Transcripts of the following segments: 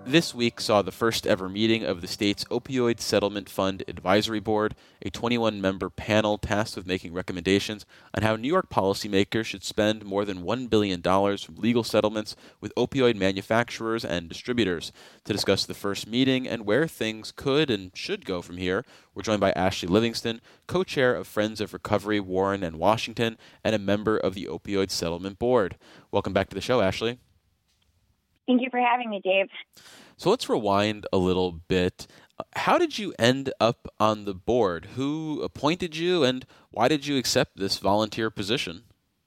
This week saw the first ever meeting of the state's Opioid Settlement Fund Advisory Board, a 21-member panel tasked with making recommendations on how New York policymakers should spend more than $1 billion from legal settlements with opioid manufacturers and distributors. To discuss the first meeting and where things could and should go from here, we're joined by Ashley Livingston, co-chair of Friends of Recovery Warren and Washington, and a member of the Opioid Settlement Board. Welcome back to the show, Ashley. Thank you for having me, Dave. So let's rewind a little bit. How did you end up on the board? Who appointed you, and why did you accept this volunteer position?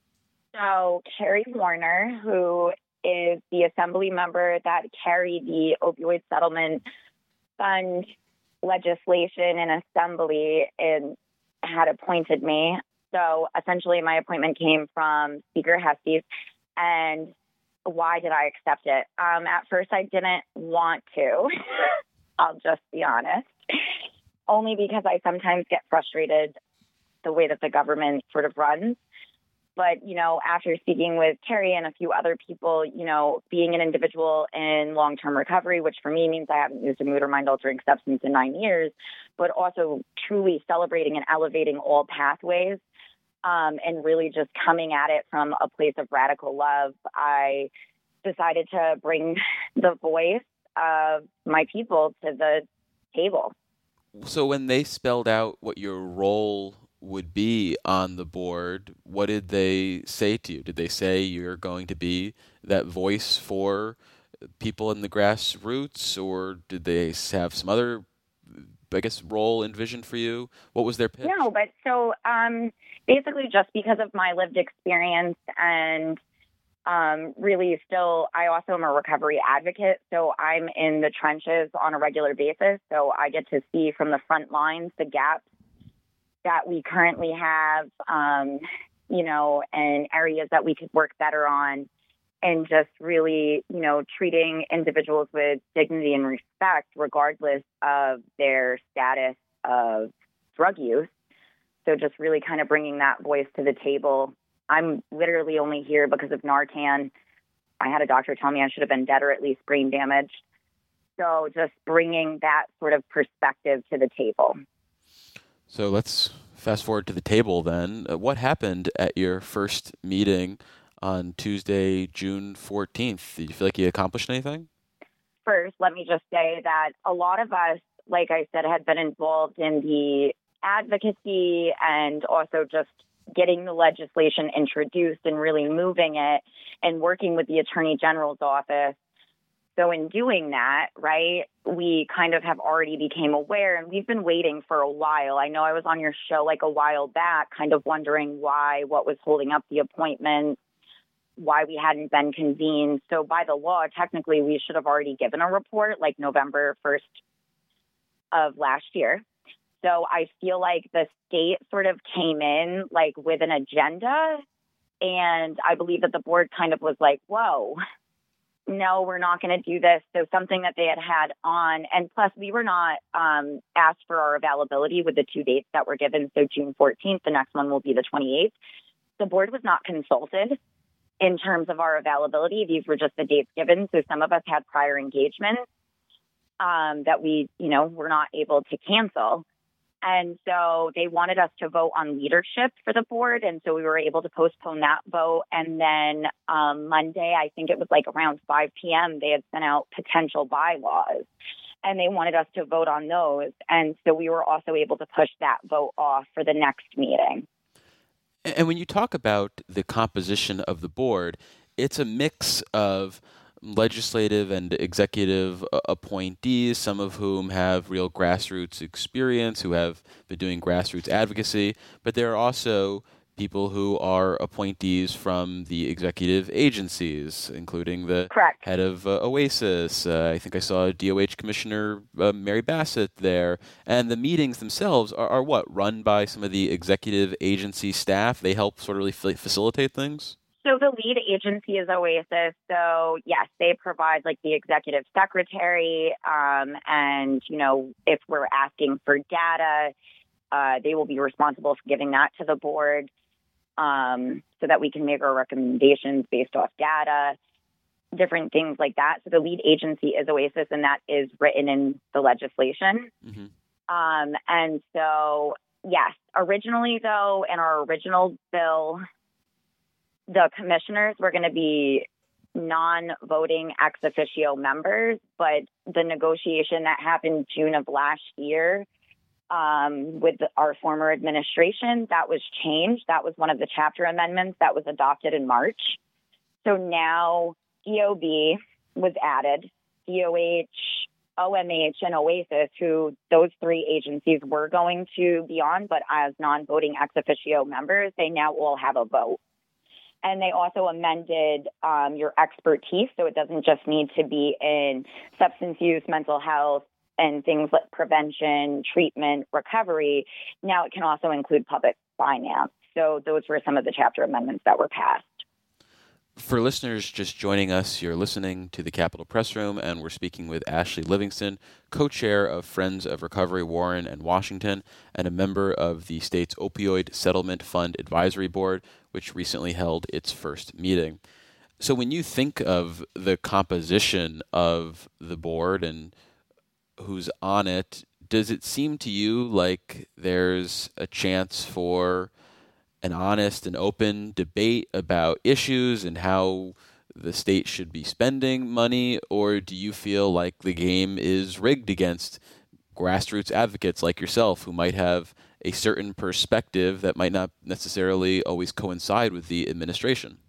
So Carrie Warner, who is the assembly member that carried the opioid settlement fund legislation in assembly, and had appointed me. So essentially my appointment came from Speaker Hestes. And why did I accept it? At first, I didn't want to. I'll just be honest. Only because I sometimes get frustrated the way that the government sort of runs. But, after speaking with Carrie and a few other people, being an individual in long-term recovery, which for me means I haven't used a mood or mind-altering substance in 9 years, but also truly celebrating and elevating all pathways, and really just coming at it from a place of radical love, I decided to bring the voice of my people to the table. So when they spelled out what your role would be on the board, what did they say to you? Did they say you're going to be that voice for people in the grassroots, or did they have some other, role envisioned for you? What was their pitch? No, but so basically just because of my lived experience and really still, I also am a recovery advocate. So I'm in the trenches on a regular basis. So I get to see from the front lines the gaps that we currently have, and areas that we could work better on. And just really, treating individuals with dignity and respect, regardless of their status of drug use. So just really kind of bringing that voice to the table. I'm literally only here because of Narcan. I had a doctor tell me I should have been dead or at least brain damaged. So just bringing that sort of perspective to the table. So let's fast forward to the table then. What happened at your first meeting on Tuesday, June 14th? Did you feel like you accomplished anything? First, let me just say that a lot of us, like I said, had been involved in the advocacy and also just getting the legislation introduced and really moving it and working with the Attorney General's office. So in doing that, right, we kind of have already became aware, and we've been waiting for a while. I know I was on your show like a while back, kind of wondering what was holding up the appointment, why we hadn't been convened. So by the law, technically, we should have already given a report like November 1st of last year. So I feel like the state sort of came in like with an agenda, and I believe that the board kind of was like, whoa, no, we're not going to do this. So something that they had on, and plus we were not asked for our availability with the two dates that were given. So June 14th, the next one will be the 28th. The board was not consulted in terms of our availability. These were just the dates given. So some of us had prior engagements that we, were not able to cancel. And so they wanted us to vote on leadership for the board. And so we were able to postpone that vote. And then Monday, I think it was like around 5 p.m., they had sent out potential bylaws. And they wanted us to vote on those. And so we were also able to push that vote off for the next meeting. And when you talk about the composition of the board, it's a mix of legislative and executive appointees, some of whom have real grassroots experience, who have been doing grassroots advocacy, but there are also people who are appointees from the executive agencies, including the Correct. head of OASIS. I think I saw DOH Commissioner Mary Bassett there. And the meetings themselves are what? Run by some of the executive agency staff? They help sort of really facilitate things? So the lead agency is OASIS. So, yes, they provide like the executive secretary. And, if we're asking for data, they will be responsible for giving that to the board so that we can make our recommendations based off data. different things like that. So the lead agency is Oasis, and that is written in the legislation. Mm-hmm. And so, yes, originally, though, in our original bill, the commissioners were going to be non-voting ex officio members, but the negotiation that happened June of last year with our former administration, that was changed. That was one of the chapter amendments that was adopted in March. So now DOB was added, DOH, OMH, and Oasis, who those three agencies were going to be on, but as non-voting ex officio members, they now all have a vote. And they also amended your expertise, so it doesn't just need to be in substance use, mental health, and things like prevention, treatment, recovery. Now it can also include public finance. So those were some of the chapter amendments that were passed. For listeners just joining us, you're listening to the Capitol Press Room, and we're speaking with Ashley Livingston, co-chair of Friends of Recovery Warren and Washington, and a member of the state's Opioid Settlement Fund Advisory Board, which recently held its first meeting. So when you think of the composition of the board and who's on it, does it seem to you like there's a chance for an honest and open debate about issues and how the state should be spending money, or do you feel like the game is rigged against grassroots advocates like yourself who might have a certain perspective that might not necessarily always coincide with the administration?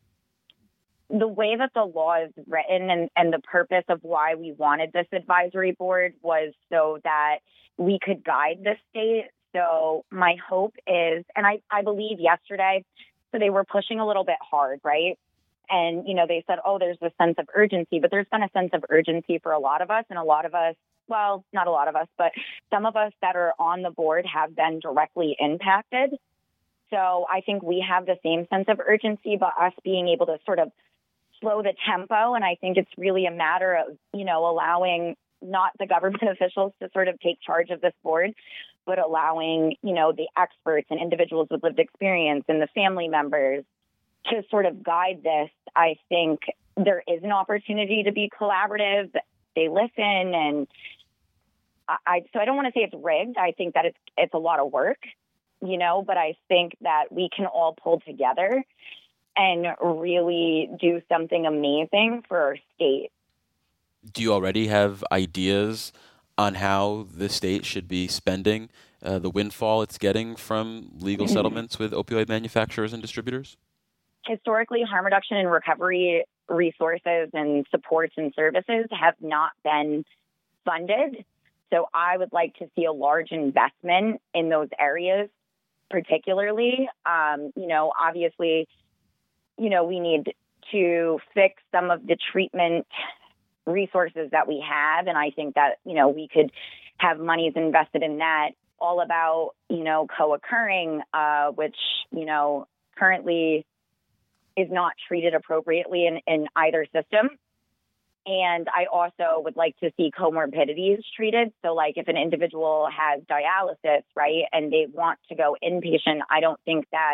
The way that the law is written and the purpose of why we wanted this advisory board was so that we could guide the state. So my hope is, and I believe yesterday, so they were pushing a little bit hard, right? And, they said, oh, there's this sense of urgency, but there's been a sense of urgency for a lot of us, and a lot of us, well, not a lot of us, but some of us that are on the board have been directly impacted. So I think we have the same sense of urgency, but us being able to sort of slow the tempo. And I think it's really a matter of, allowing not the government officials to sort of take charge of this board, but allowing, the experts and individuals with lived experience and the family members to sort of guide this. I think there is an opportunity to be collaborative. They listen, and so I don't want to say it's rigged. I think that it's a lot of work, but I think that we can all pull together and really do something amazing for our state. Do you already have ideas on how the state should be spending the windfall it's getting from legal settlements with opioid manufacturers and distributors? Historically, harm reduction and recovery resources and supports and services have not been funded. So I would like to see a large investment in those areas, particularly. Obviously, we need to fix some of the treatment resources that we have. And I think that, we could have monies invested in that. All about, co-occurring, which, currently is not treated appropriately in either system. And I also would like to see comorbidities treated. So like if an individual has dialysis, right, and they want to go inpatient, I don't think that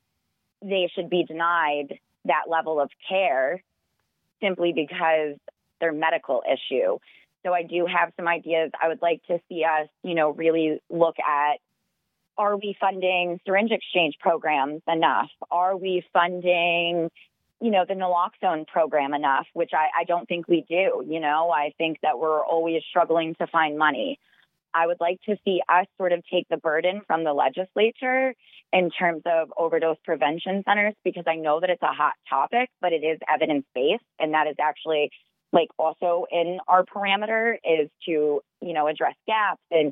they should be denied that level of care simply because their medical issue. So I do have some ideas. I would like to see us, really look at, are we funding syringe exchange programs enough? Are we funding, the naloxone program enough, which I don't think we do. I think that we're always struggling to find money. I would like to see us sort of take the burden from the legislature in terms of overdose prevention centers, because I know that it's a hot topic, but it is evidence-based, and that is actually also in our parameter is to, address gaps. And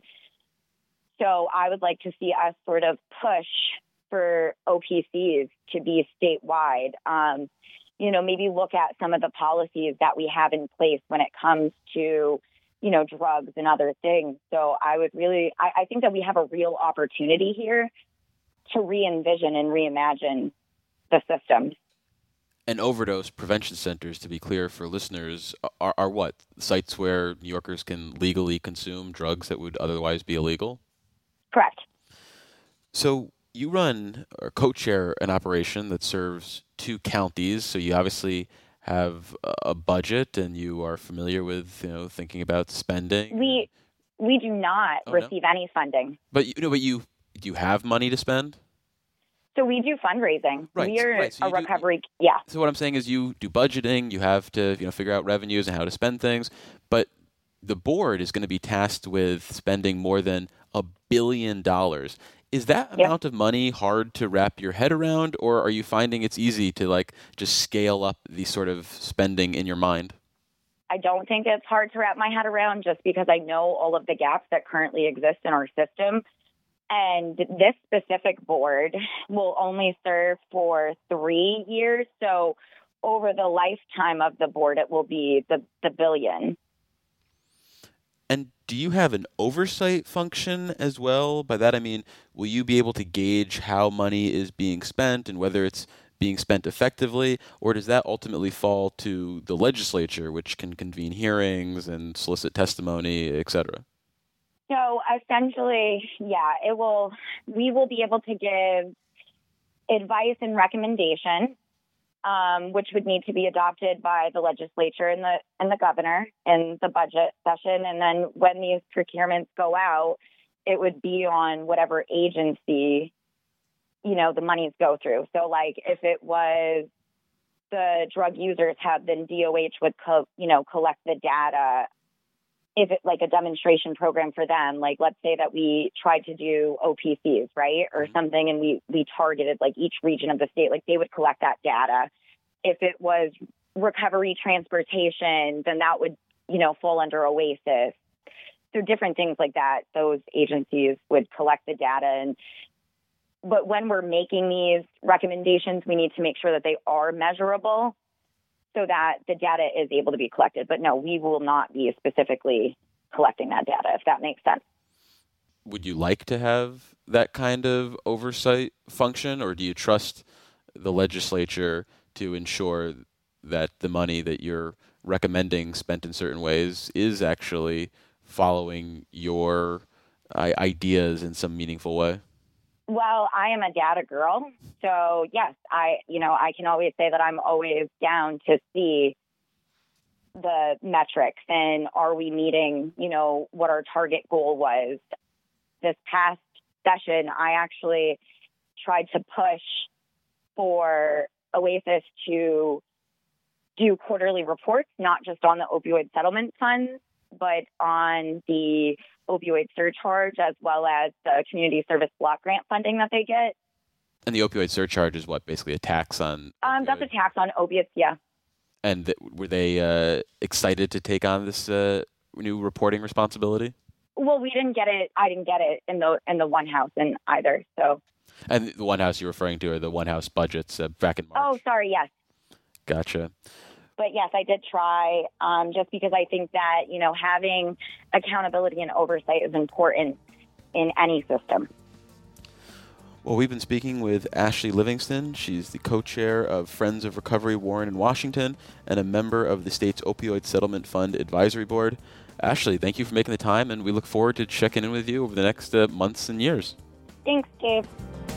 so I would like to see us sort of push for OPCs to be statewide. Maybe look at some of the policies that we have in place when it comes to, drugs and other things. So I would really, I think that we have a real opportunity here to re-envision and reimagine the system. And overdose prevention centers, to be clear for listeners, are what? Sites where New Yorkers can legally consume drugs that would otherwise be illegal? Correct. So you run or co-chair an operation that serves 2 counties, so you obviously have a budget and you are familiar with, thinking about spending? We do not receive any funding. But you do you have money to spend? So we do fundraising. Right. We are right. So a recovery. Yeah. So what I'm saying is you do budgeting. You have to figure out revenues and how to spend things. But the board is going to be tasked with spending more than $1 billion. Is that amount of money hard to wrap your head around, or are you finding it's easy to just scale up the sort of spending in your mind? I don't think it's hard to wrap my head around just because I know all of the gaps that currently exist in our system. And this specific board will only serve for 3 years. So over the lifetime of the board, it will be the billion. And do you have an oversight function as well? By that I mean, will you be able to gauge how money is being spent and whether it's being spent effectively, or does that ultimately fall to the legislature, which can convene hearings and solicit testimony, et cetera? So essentially, we will be able to give advice and recommendation, which would need to be adopted by the legislature and the governor in the budget session. And then when these procurements go out, it would be on whatever agency, the monies go through. So if it was the drug users hub, then DOH would, collect the data. If it's a demonstration program for them, let's say that we tried to do OPCs, right, or something, and we targeted each region of the state, they would collect that data. If it was recovery transportation, then that would, fall under OASIS. So different things like that, those agencies would collect the data. But when we're making these recommendations, we need to make sure that they are measurable, so that the data is able to be collected. But no, we will not be specifically collecting that data, if that makes sense. Would you like to have that kind of oversight function, or do you trust the legislature to ensure that the money that you're recommending spent in certain ways is actually following your ideas in some meaningful way? Well, I am a data girl, so yes, I can always say that I'm always down to see the metrics and are we meeting, what our target goal was. This past session, I actually tried to push for OASIS to do quarterly reports, not just on the opioid settlement funds, but on the opioid surcharge, as well as the community service block grant funding that they get. And the opioid surcharge is what, basically a tax on? That's a tax on opiates, yeah. And were they excited to take on this new reporting responsibility? Well, we didn't get it. I didn't get it in the One House in either. So. And the One House you're referring to are the One House budgets back in March. Oh, sorry. Yes. Gotcha. But yes, I did try, just because I think that, having accountability and oversight is important in any system. Well, we've been speaking with Ashley Livingston. She's the co-chair of Friends of Recovery Warren in Washington and a member of the state's Opioid Settlement Fund Advisory Board. Ashley, thank you for making the time, and we look forward to checking in with you over the next months and years. Thanks, Dave.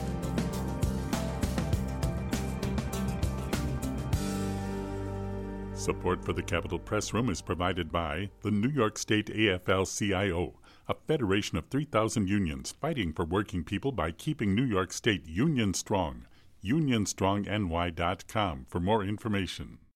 Support for the Capitol Press Room is provided by the New York State AFL-CIO, a federation of 3,000 unions fighting for working people by keeping New York State union strong. UnionStrongNY.com for more information.